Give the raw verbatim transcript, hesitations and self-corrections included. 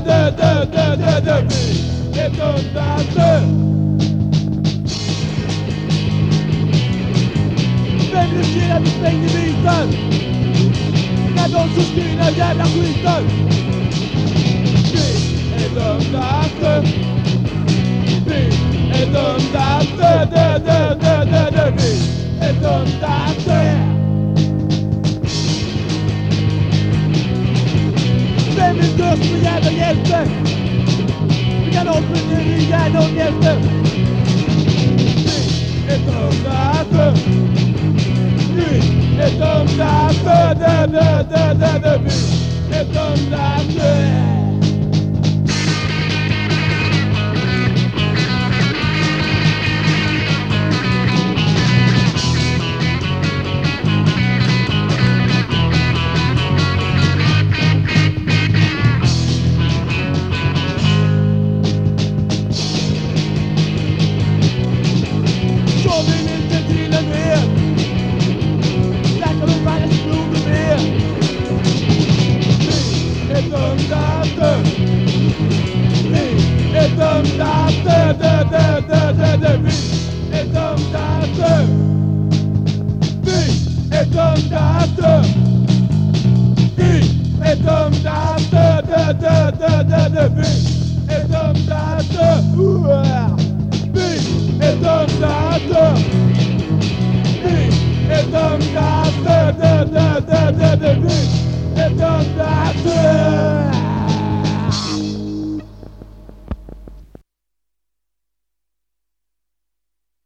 dö, dö, dö, dö, dö. Vi är dömda att dö. Vem riskerar att vi sprängde bitar? När de som styr den jävla skiten. Vi är dömda att dö. Vi är dömda att dö, dö, dö, dö, dö, dö. Vi är dömda att dö. Vem vill dö som en jävla hjälte? Vi kan åtminstone en jävla hjälte. Vi är dömda att dö. Vi är dömda att dö, dö, dö, dö, dö, dö. Vi är dömda att dö. Så vill inte till en mer. Läkar och vargar som blod och mer. Vi är dömda att dö. Vi är dömda att dö, dö, dö, dö, dö, dö. Vi är dömda att dö. Vi är dömda att dö. Vi är dömda att dö, dö, dö, dö, dö, dö. Vi är dömda att dö.